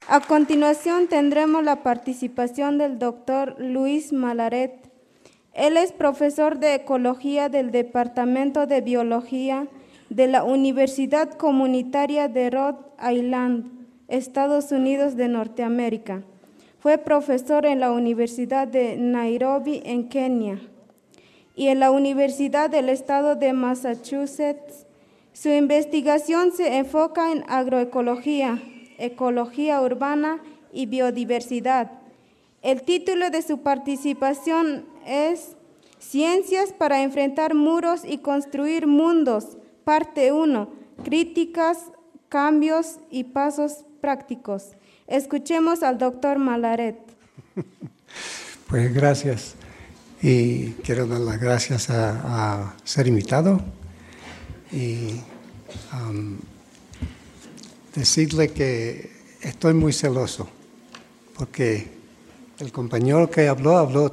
A continuación tendremos la participación del doctor Luis Malaret. Él es profesor de Ecología del Departamento de Biología de la Universidad Comunitaria de Rhode Island, Estados Unidos de Norteamérica. Fue profesor en la Universidad de Nairobi, en Kenia, y en la Universidad del Estado de Massachusetts. Su investigación se enfoca en agroecología, ecología urbana y biodiversidad. El título de su participación es Ciencias para enfrentar muros y construir mundos, parte 1, críticas, cambios y pasos prácticos. Escuchemos al doctor Malaret. Pues gracias. Y quiero dar las gracias a ser invitado y decirle que estoy muy celoso porque el compañero que habló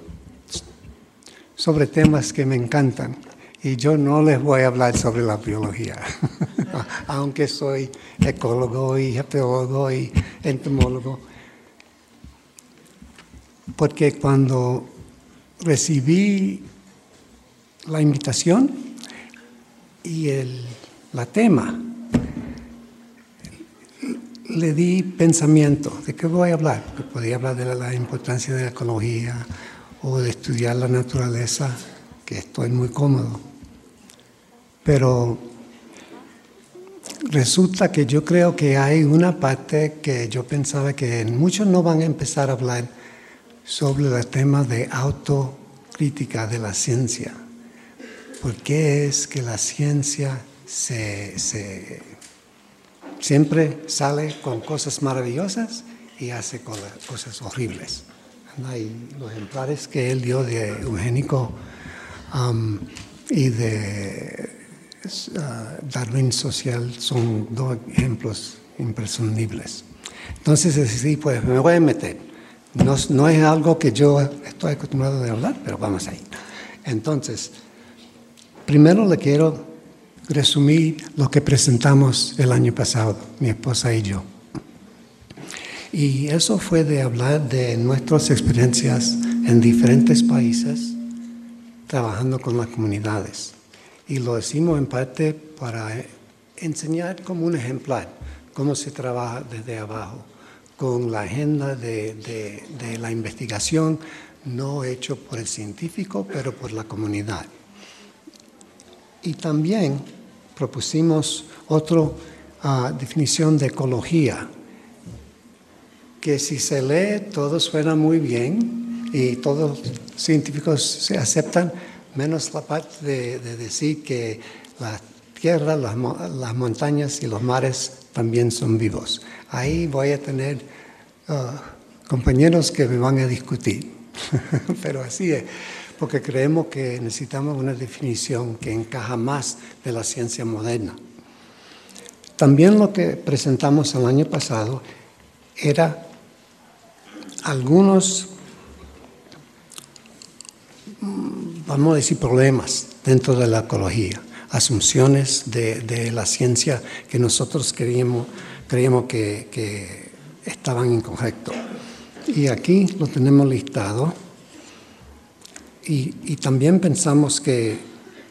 sobre temas que me encantan y yo no les voy a hablar sobre la biología, aunque soy ecólogo y geólogo y entomólogo, porque cuando recibí la invitación y la tema, le di pensamiento de qué voy a hablar. Podía hablar de la importancia de la ecología o de estudiar la naturaleza, que estoy muy cómodo. Pero resulta que yo creo que hay una parte que yo pensaba que muchos no van a empezar a hablar sobre el tema de autocrítica de la ciencia. ¿Por qué es que la ciencia siempre sale con cosas maravillosas y hace cosas horribles? Y los ejemplares que él dio de eugénico y de Darwin social son dos ejemplos imprescindibles. Entonces decidí, pues me voy a meter. No es algo que yo estoy acostumbrado a hablar, pero vamos ahí. Entonces, primero le quiero resumir lo que presentamos el año pasado, mi esposa y yo. Y eso fue de hablar de nuestras experiencias en diferentes países, trabajando con las comunidades. Y lo hicimos en parte para enseñar como un ejemplar cómo se trabaja desde abajo, con la agenda de la investigación, no hecho por el científico, pero por la comunidad. Y también propusimos otra definición de ecología, que si se lee todo suena muy bien y todos los científicos se aceptan, menos la parte de decir que la tierra, las montañas y los mares también son vivos. Ahí voy a tener compañeros que me van a discutir, pero así es, porque creemos que necesitamos una definición que encaja más de la ciencia moderna. También lo que presentamos el año pasado era algunos, vamos a decir, problemas dentro de la ecología, asunciones de la ciencia que nosotros creíamos que estaban incorrectos. Y aquí lo tenemos listado. Y también pensamos que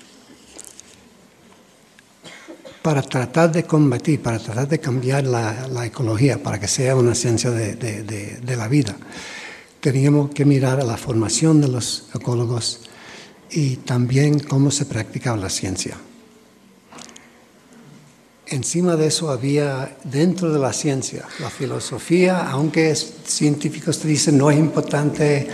para tratar de combatir, para tratar de cambiar la ecología, para que sea una ciencia de la vida, teníamos que mirar a la formación de los ecólogos y también cómo se practicaba la ciencia. Encima de eso había dentro de la ciencia, la filosofía, aunque científicos te dicen no es importante,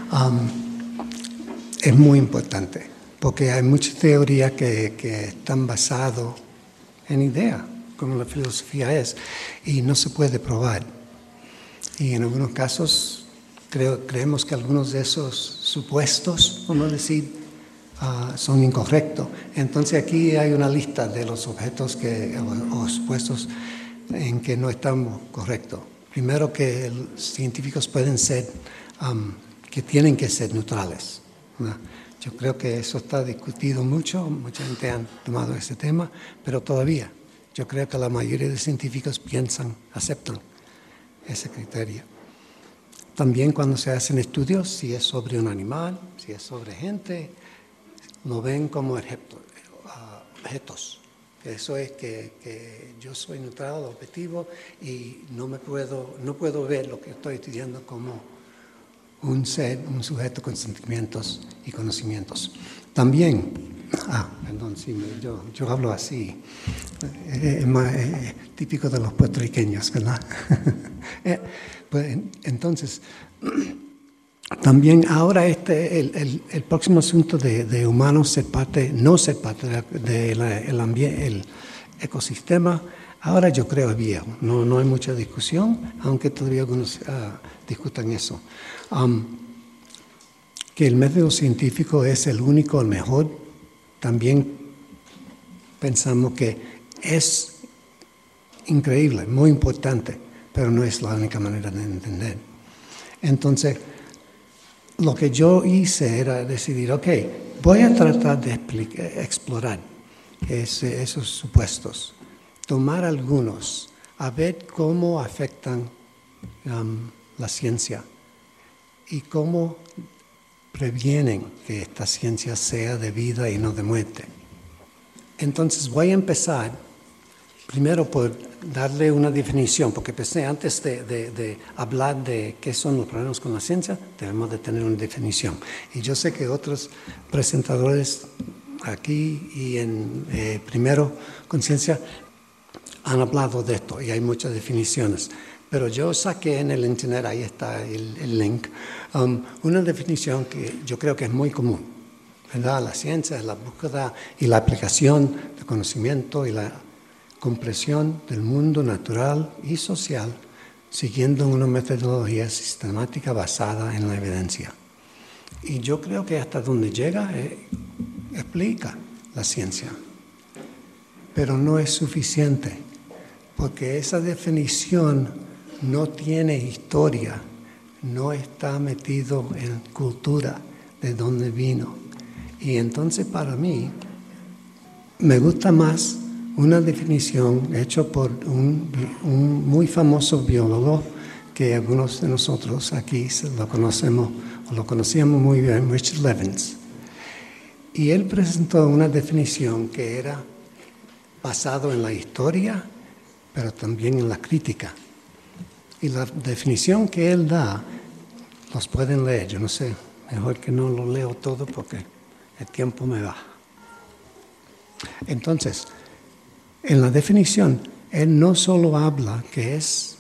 es muy importante, porque hay muchas teorías que están basadas en ideas, como la filosofía es, y no se puede probar. Y en algunos casos creemos que algunos de esos supuestos, vamos a decir, son incorrectos. Entonces aquí hay una lista de los objetos o supuestos en que no estamos correctos. Primero, que los científicos pueden ser, que tienen que ser neutrales, ¿no? Yo creo que eso está discutido mucho, mucha gente ha tomado ese tema, pero todavía yo creo que la mayoría de científicos aceptan ese criterio. También cuando se hacen estudios, si es sobre un animal, si es sobre gente, lo ven como objetos. Eso es que yo soy neutral, objetivo, y no puedo ver lo que estoy estudiando como un ser, un sujeto con sentimientos y conocimientos. También, perdón, sí, yo hablo así, es típico de los puertorriqueños, ¿verdad? Pues, entonces, también ahora el próximo asunto de humanos no ser parte del ecosistema, ahora yo creo es viejo, no hay mucha discusión, aunque todavía algunos discutan eso. Que el método científico es el único, el mejor, también pensamos que es increíble, muy importante, pero no es la única manera de entender. Entonces, lo que yo hice era decidir, voy a tratar de explorar esos supuestos, tomar algunos, a ver cómo afectan la ciencia y cómo previenen que esta ciencia sea de vida y no de muerte. Entonces voy a empezar primero por darle una definición, porque pensé antes de hablar de qué son los problemas con la ciencia, debemos de tener una definición. Y yo sé que otros presentadores aquí y en Primero Conciencia han hablado de esto y hay muchas definiciones. Pero yo saqué en el internet, ahí está el link, una definición que yo creo que es muy común, ¿verdad? La ciencia es la búsqueda y la aplicación de conocimiento y la comprensión del mundo natural y social, siguiendo una metodología sistemática basada en la evidencia. Y yo creo que hasta donde llega explica la ciencia, pero no es suficiente, porque esa definición no tiene historia, no está metido en cultura de dónde vino. Y entonces para mí me gusta más una definición hecha por un muy famoso biólogo que algunos de nosotros aquí lo conocíamos muy bien, Richard Levins. Y él presentó una definición que era basado en la historia, pero también en la crítica. Y la definición que él da, los pueden leer, yo no sé, mejor que no lo leo todo porque el tiempo me va. Entonces, en la definición, él no solo habla que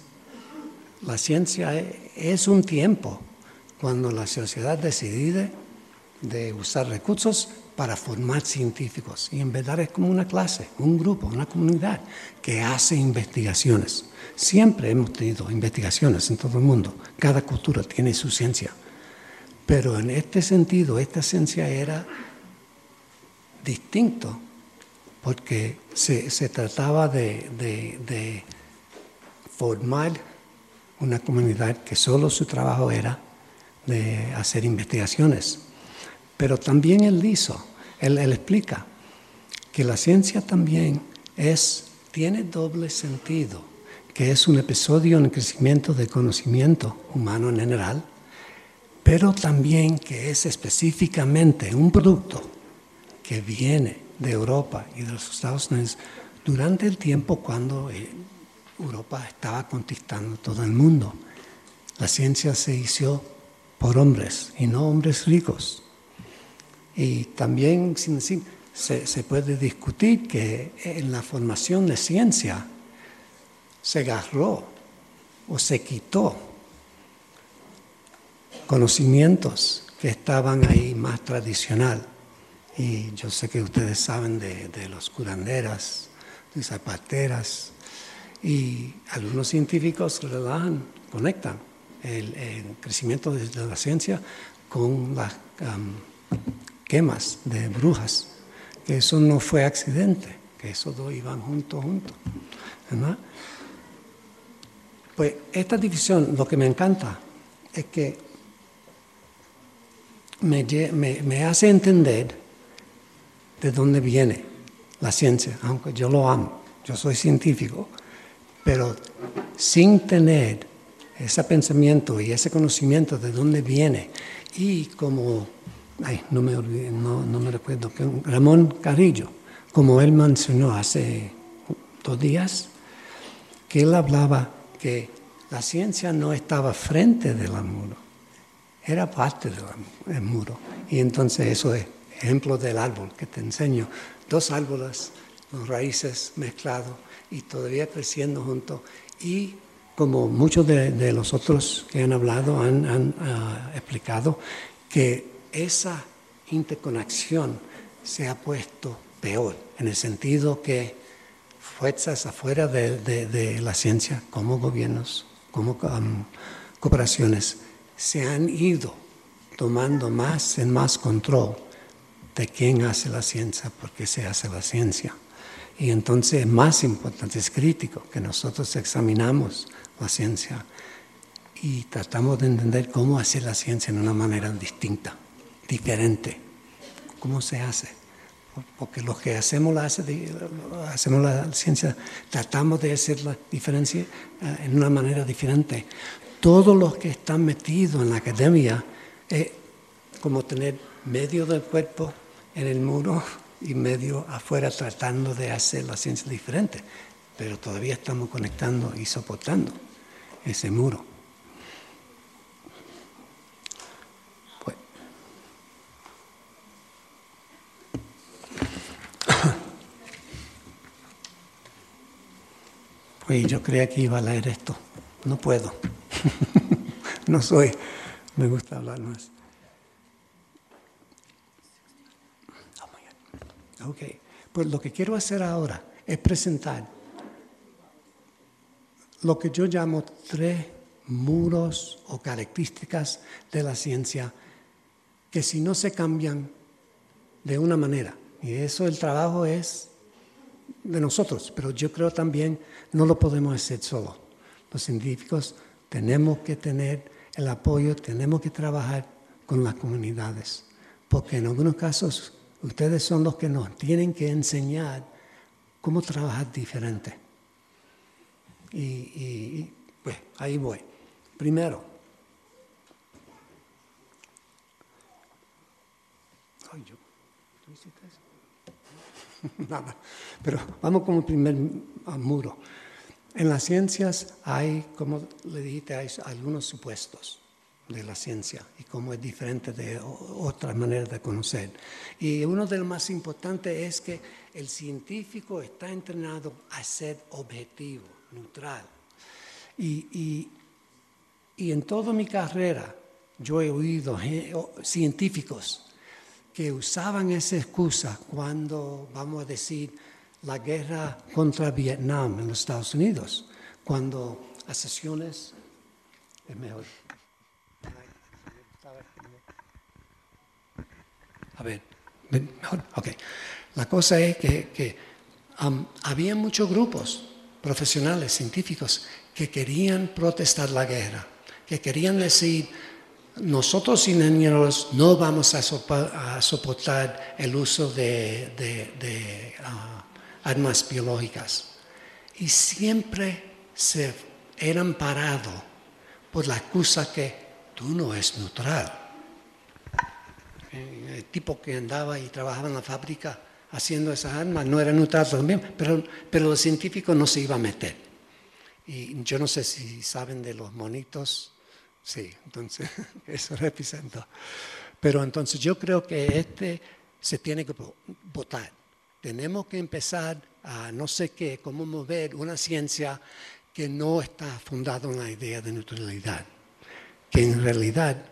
la ciencia es un tiempo cuando la sociedad decide de usar recursos para formar científicos. Y en verdad es como una clase, un grupo, una comunidad que hace investigaciones. Siempre hemos tenido investigaciones en todo el mundo. Cada cultura tiene su ciencia. Pero en este sentido, esta ciencia era distinto porque se trataba de formar una comunidad que solo su trabajo era de hacer investigaciones. Pero también él explica que la ciencia también tiene doble sentido, que es un episodio en el crecimiento del conocimiento humano en general, pero también que es específicamente un producto que viene de Europa y de los Estados Unidos durante el tiempo cuando Europa estaba conquistando todo el mundo. La ciencia se hizo por hombres y no hombres ricos. Y también, sin decir, se puede discutir que en la formación de ciencia se agarró o se quitó conocimientos que estaban ahí más tradicional. Y yo sé que ustedes saben de los curanderas, de zapateras, y algunos científicos conectan el crecimiento de la ciencia con las quemas de brujas, que eso no fue accidente, que esos dos iban juntos, ¿verdad? Pues esta división, lo que me encanta es que me hace entender de dónde viene la ciencia, aunque yo lo amo, yo soy científico, pero sin tener ese pensamiento y ese conocimiento de dónde viene. Y como, no me recuerdo, Ramón Carrillo, como él mencionó hace 2 días, que él hablaba que la ciencia no estaba frente del muro, era parte del muro. Y entonces eso es ejemplo del árbol que te enseño. 2 árboles, con raíces mezclados y todavía creciendo juntos. Y como muchos de los otros que han hablado han explicado, que esa interconexión se ha puesto peor, en el sentido que fuerzas afuera de la ciencia, como gobiernos, como corporaciones, se han ido tomando más y más control de quién hace la ciencia, por qué se hace la ciencia. Y entonces es más importante, es crítico que nosotros examinamos la ciencia y tratamos de entender cómo hacer la ciencia de una manera distinta, diferente. ¿Cómo se hace? Porque lo que hacemos la ciencia, tratamos de hacer la diferencia en una manera diferente. Todos los que están metidos en la academia es como tener medio del cuerpo en el muro y medio afuera tratando de hacer la ciencia diferente. Pero todavía estamos conectando y soportando ese muro. Pues yo creía que iba a leer esto. No puedo. No soy. Me gusta hablar más. Oh my God. Ok. Pues lo que quiero hacer ahora es presentar lo que yo llamo 3 muros o características de la ciencia que si no se cambian de una manera, y eso el trabajo es de nosotros, pero yo creo también no lo podemos hacer solo. Los científicos tenemos que tener el apoyo, tenemos que trabajar con las comunidades, porque en algunos casos ustedes son los que nos tienen que enseñar cómo trabajar diferente. Y pues ahí voy. Primero, ¿tú hiciste eso? Nada, pero vamos con el primer muro. En las ciencias hay, como le dijiste, hay algunos supuestos de la ciencia y cómo es diferente de otras maneras de conocer. Y uno de los más importantes es que el científico está entrenado a ser objetivo, neutral. Y en toda mi carrera yo he oído científicos que usaban esa excusa cuando, vamos a decir, la guerra contra Vietnam en los Estados Unidos, cuando ascesiones, es mejor. A ver, mejor, ok. La cosa es que había muchos grupos profesionales, científicos, que querían protestar la guerra, que querían decir, nosotros ingenieros no vamos a soportar el uso de armas biológicas. Y siempre se eran parados por la excusa que tú no eres neutral. El tipo que andaba y trabajaba en la fábrica haciendo esas armas no era neutral también, pero los científicos no se iban a meter. Y yo no sé si saben de los monitos. Sí, entonces eso representa. Pero entonces yo creo que se tiene que votar. Tenemos que empezar a no sé qué, cómo mover una ciencia que no está fundada en la idea de neutralidad, que en realidad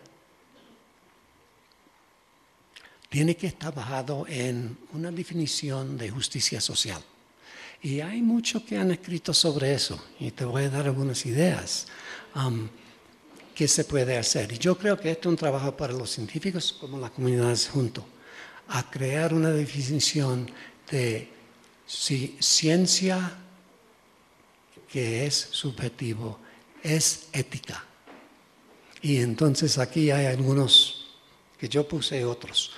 tiene que estar basado en una definición de justicia social. Y hay muchos que han escrito sobre eso, y te voy a dar algunas ideas. ¿Qué se puede hacer? Y yo creo que esto es un trabajo para los científicos como las comunidades juntos, a crear una definición de si ciencia que es subjetivo, es ética. Y entonces aquí hay algunos que yo puse otros.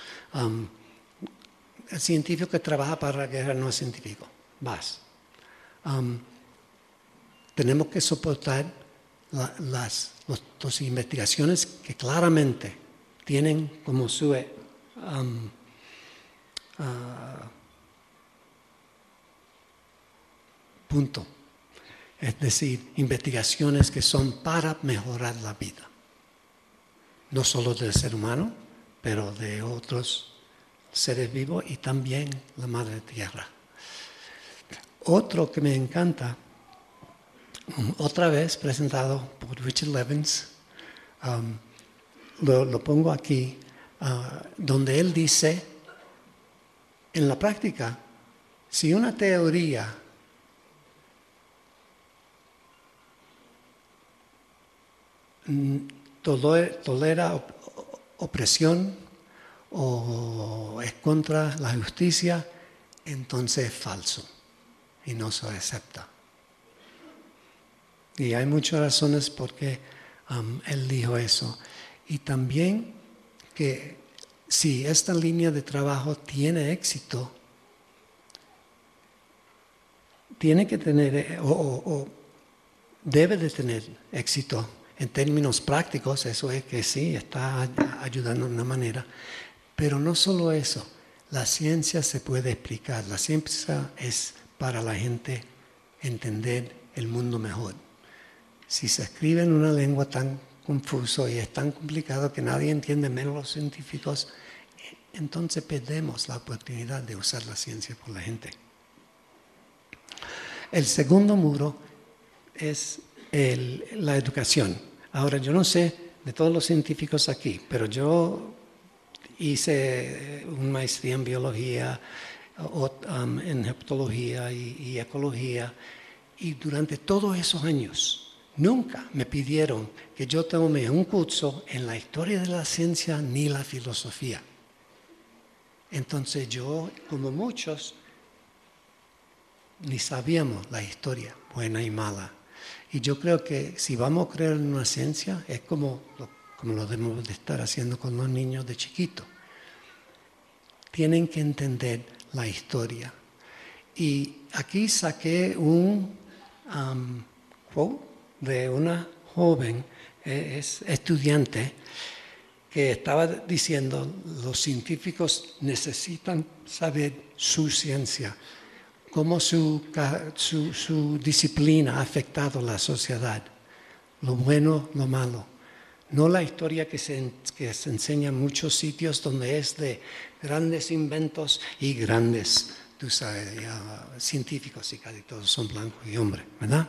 El científico que trabaja para la guerra no es científico, más. Tenemos que soportar las investigaciones que claramente tienen como su punto, es decir, investigaciones que son para mejorar la vida, no solo del ser humano, pero de otros seres vivos y también la Madre Tierra. Otro que me encanta, otra vez presentado por Richard Levins, lo pongo aquí, donde él dice, en la práctica, si una teoría tolera opresión o es contra la justicia, entonces es falso y no se acepta. Y hay muchas razones por qué él dijo eso. Y también que si esta línea de trabajo tiene éxito, tiene que tener o debe de tener éxito en términos prácticos, eso es que sí, está ayudando de una manera. Pero no solo eso, la ciencia se puede explicar. La ciencia es para la gente entender el mundo mejor. Si se escribe en una lengua tan confusa y es tan complicado que nadie entiende, menos los científicos, entonces perdemos la oportunidad de usar la ciencia por la gente. El segundo muro es la educación. Ahora, yo no sé de todos los científicos aquí, pero yo hice una maestría en biología, en herpetología y ecología, y durante todos esos años nunca me pidieron que yo tome un curso en la historia de la ciencia ni la filosofía. Entonces yo, como muchos, ni sabíamos la historia, buena y mala. Y yo creo que si vamos a creer en una ciencia, es como lo debemos de estar haciendo con los niños de chiquito. Tienen que entender la historia. Y aquí saqué un quote de una joven, es estudiante, que estaba diciendo, los científicos necesitan saber su ciencia, cómo su disciplina ha afectado a la sociedad, lo bueno, lo malo. No la historia que se enseña en muchos sitios donde es de grandes inventos y grandes, tú sabes, científicos, y casi todos son blancos y hombres, ¿verdad?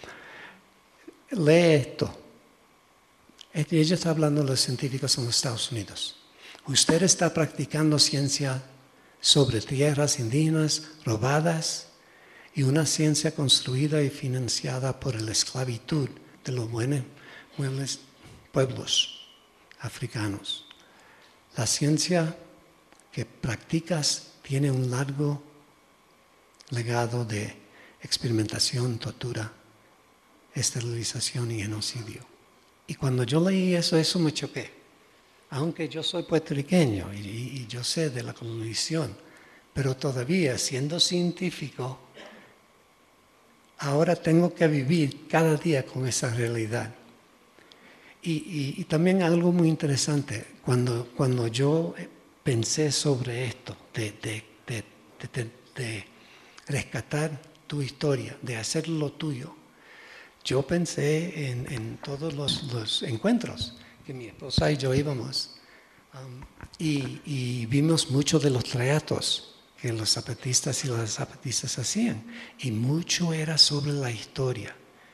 Lee esto. Ella está hablando de los científicos en los Estados Unidos. Usted está practicando ciencia sobre tierras indígenas robadas y una ciencia construida y financiada por la esclavitud de los buenos pueblos africanos. La ciencia que practicas tiene un largo legado de experimentación, tortura, esterilización y genocidio. Y cuando yo leí eso me choqué. Aunque yo soy puertorriqueño y yo sé de la colonización, pero todavía siendo científico, ahora tengo que vivir cada día con esa realidad. Y también algo muy interesante, cuando yo pensé sobre esto, de rescatar tu historia, de hacerlo tuyo, yo pensé en todos los encuentros que mi esposa y yo íbamos y vimos muchos de los tratos que los zapatistas y las zapatistas hacían, y mucho era sobre la historia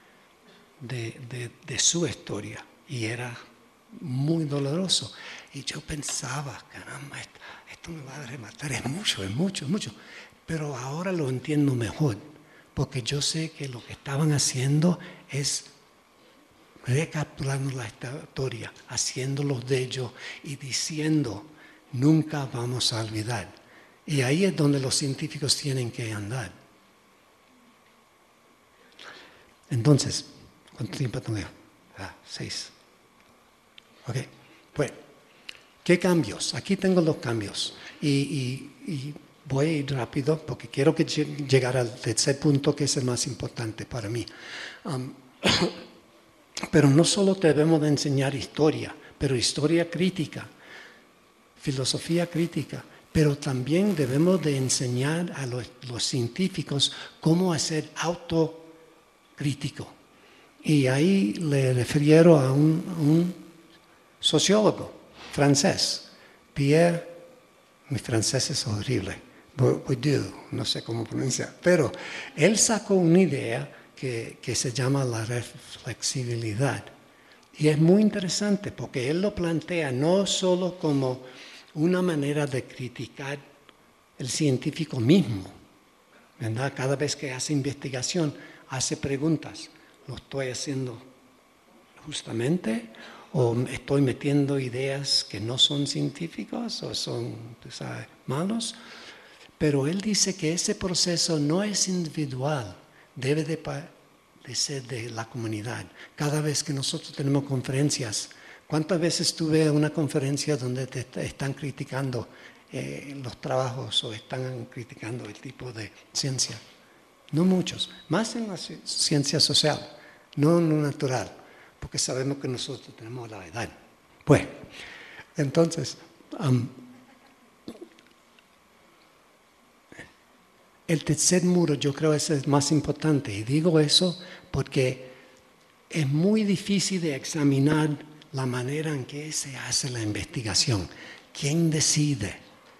de su historia, y era muy doloroso. Y yo pensaba, caramba, esto me va a rematar, es mucho, pero ahora lo entiendo mejor, porque yo sé que lo que estaban haciendo es recapitulando la historia, haciéndolos de ellos y diciendo, nunca vamos a olvidar. Y ahí es donde los científicos tienen que andar. Entonces, ¿cuánto tiempo tengo? 6. Ok, pues, ¿qué cambios? Aquí tengo los cambios. Y voy a ir rápido porque quiero que llegar al tercer punto, que es el más importante para mí. Pero no solo debemos de enseñar historia, pero historia crítica, filosofía crítica, pero también debemos de enseñar a los científicos cómo hacer autocrítico. Y ahí le refiero a un sociólogo francés, Pierre, mi francés es horrible, Bourdieu, no sé cómo pronunciar, pero él sacó una idea que se llama la reflexibilidad. Y es muy interesante porque él lo plantea no solo como una manera de criticar el científico mismo, ¿verdad? Cada vez que hace investigación, hace preguntas. ¿Lo estoy haciendo justamente? ¿O estoy metiendo ideas que no son científicas o son, tú sabes, malos? Pero él dice que ese proceso no es individual, debe de ser de la comunidad. Cada vez que nosotros tenemos conferencias, ¿cuántas veces tuve una conferencia donde te están criticando los trabajos o están criticando el tipo de ciencia? No muchos, más en la ciencia social, no en lo natural, porque sabemos que nosotros tenemos la edad. Pues, entonces, el tercer muro yo creo ese es más importante, y digo eso porque es muy difícil de examinar la manera en que se hace la investigación. ¿Quién decide?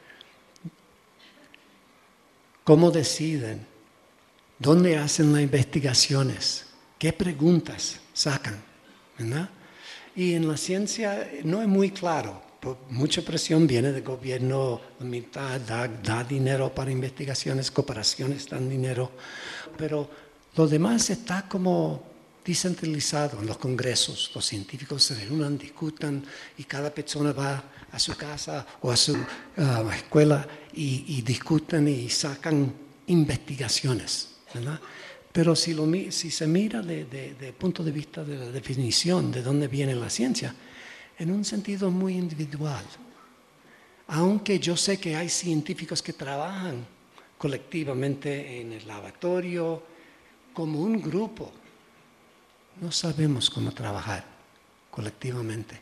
¿Cómo deciden? ¿Dónde hacen las investigaciones? ¿Qué preguntas sacan? ¿Verdad? Y en la ciencia no es muy claro. Mucha presión viene del gobierno, la mitad da dinero para investigaciones, cooperaciones dan dinero, pero lo demás está como descentralizado en los congresos. Los científicos se reúnen, discutan y cada persona va a su casa o a su escuela y discuten y sacan investigaciones, ¿verdad? Pero si se mira desde el punto de vista de la definición de dónde viene la ciencia, en un sentido muy individual. Aunque yo sé que hay científicos que trabajan colectivamente en el laboratorio, como un grupo, no sabemos cómo trabajar colectivamente.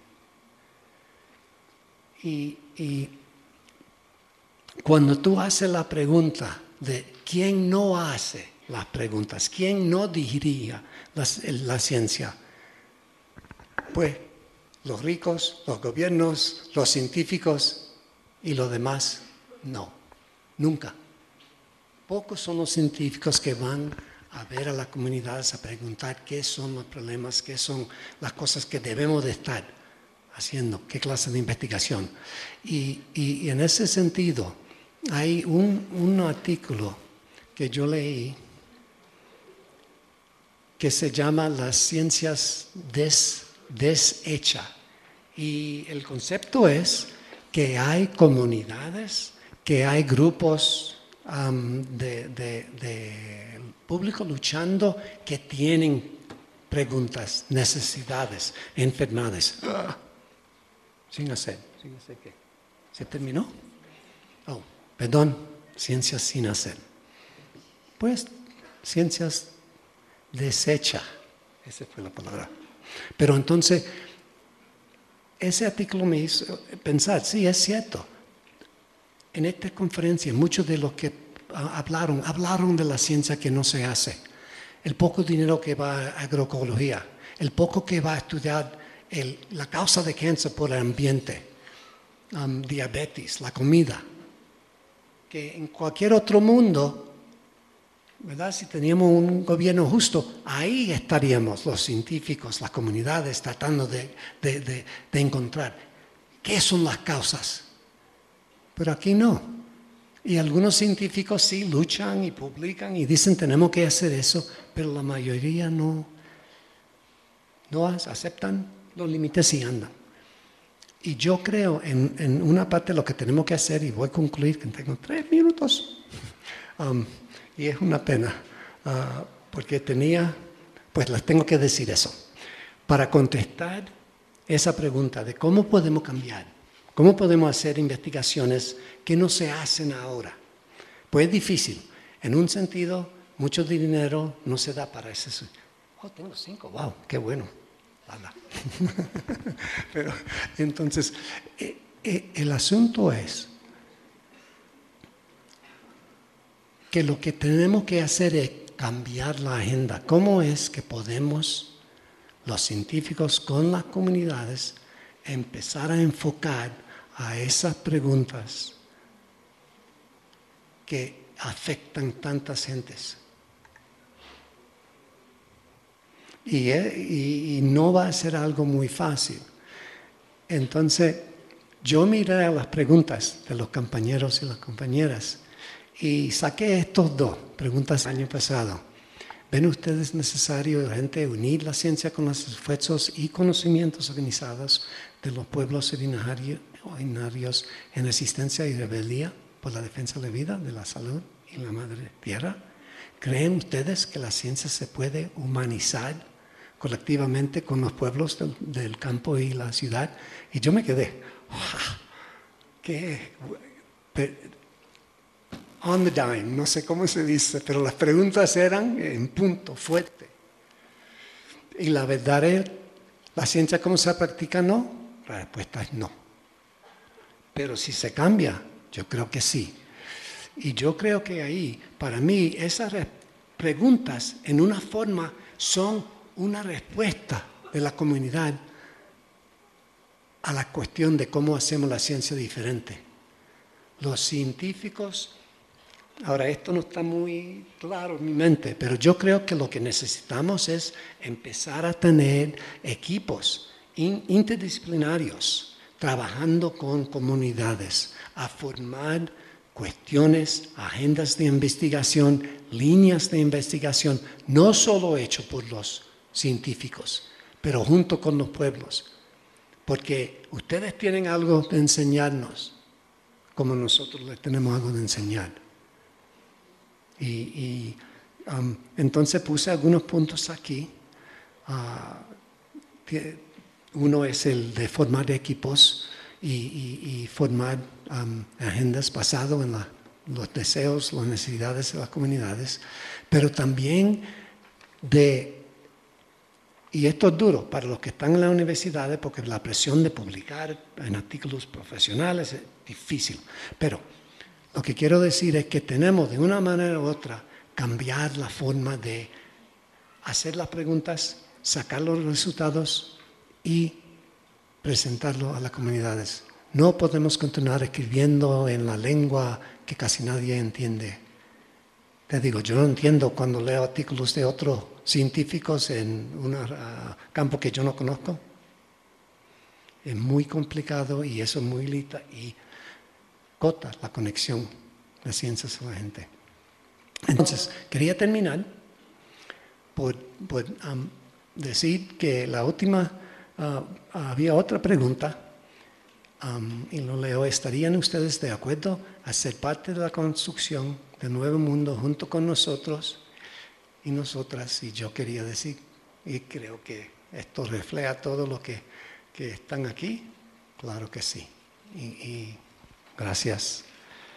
Y cuando tú haces la pregunta de quién no hace las preguntas, quién no diría la ciencia, pues los ricos, los gobiernos, los científicos y los demás, no, nunca. Pocos son los científicos que van a ver a la comunidad, a preguntar qué son los problemas, qué son las cosas que debemos de estar haciendo, qué clase de investigación. Y en ese sentido, hay un artículo que yo leí que se llama Las ciencias deshecha. Y el concepto es que hay comunidades, que hay grupos de público luchando que tienen preguntas, necesidades, enfermedades. Sin hacer qué. ¿Se terminó? Oh, perdón, ciencias sin hacer. Pues, ciencias deshecha. Esa fue la palabra. Pero entonces, ese artículo me hizo pensar, sí, es cierto. En esta conferencia, muchos de los que hablaron de la ciencia que no se hace. El poco dinero que va a agroecología, el poco que va a estudiar la causa de cáncer por el ambiente, diabetes, la comida. Que en cualquier otro mundo, ¿verdad? Si teníamos un gobierno justo, ahí estaríamos los científicos, las comunidades tratando de encontrar qué son las causas. Pero aquí no. Y algunos científicos sí luchan y publican y dicen tenemos que hacer eso, pero la mayoría no aceptan los límites y andan. Y yo creo en una parte lo que tenemos que hacer, y voy a concluir que tengo 3 minutos, y es una pena, porque pues les tengo que decir eso. Para contestar esa pregunta de cómo podemos cambiar, cómo podemos hacer investigaciones que no se hacen ahora. Pues es difícil. En un sentido, mucho dinero no se da para eso. Oh, tengo 5, wow, qué bueno. ala. Pero entonces, el asunto es que lo que tenemos que hacer es cambiar la agenda. ¿Cómo es que podemos, los científicos con las comunidades, empezar a enfocar a esas preguntas que afectan tantas gentes? Y no va a ser algo muy fácil. Entonces, yo miré a las preguntas de los compañeros y las compañeras y saqué estos dos preguntas el año pasado. ¿Ven ustedes necesario, urgente, unir la ciencia con los esfuerzos y conocimientos organizados de los pueblos originarios en resistencia y rebeldía por la defensa de la vida, de la salud y la madre tierra? ¿Creen ustedes que la ciencia se puede humanizar colectivamente con los pueblos del campo y la ciudad? Y yo me quedé, ¿qué? On the dime, no sé cómo se dice, pero las preguntas eran en punto, fuerte. Y la verdad es, ¿la ciencia cómo se practica? No. La respuesta es no. Pero si se cambia, yo creo que sí. Y yo creo que ahí, para mí, esas preguntas en una forma son una respuesta de la comunidad a la cuestión de cómo hacemos la ciencia diferente. Los científicos, ahora esto no está muy claro en mi mente, pero yo creo que lo que necesitamos es empezar a tener equipos interdisciplinarios trabajando con comunidades, a formar cuestiones, agendas de investigación, líneas de investigación, no solo hecho por los científicos, pero junto con los pueblos. Porque ustedes tienen algo de enseñarnos, como nosotros les tenemos algo de enseñar. Entonces puse algunos puntos aquí. Uno es el de formar equipos y formar agendas basadas en los deseos, las necesidades de las comunidades, pero también y esto es duro para los que están en las universidades porque la presión de publicar en artículos profesionales es difícil. Pero lo que quiero decir es que tenemos de una manera u otra cambiar la forma de hacer las preguntas, sacar los resultados y presentarlo a las comunidades. No podemos continuar escribiendo en la lengua que casi nadie entiende. Te digo, yo no entiendo cuando leo artículos de otros científicos en un campo que yo no conozco. Es muy complicado y eso es muy lita y corta la conexión de ciencias a la gente. Entonces, quería terminar por decir que la última, había otra pregunta y lo leo. ¿Estarían ustedes de acuerdo a ser parte de la construcción del nuevo mundo junto con nosotros y nosotras? Y yo quería decir, y creo que esto refleja todo lo que están aquí, claro que sí. Y gracias.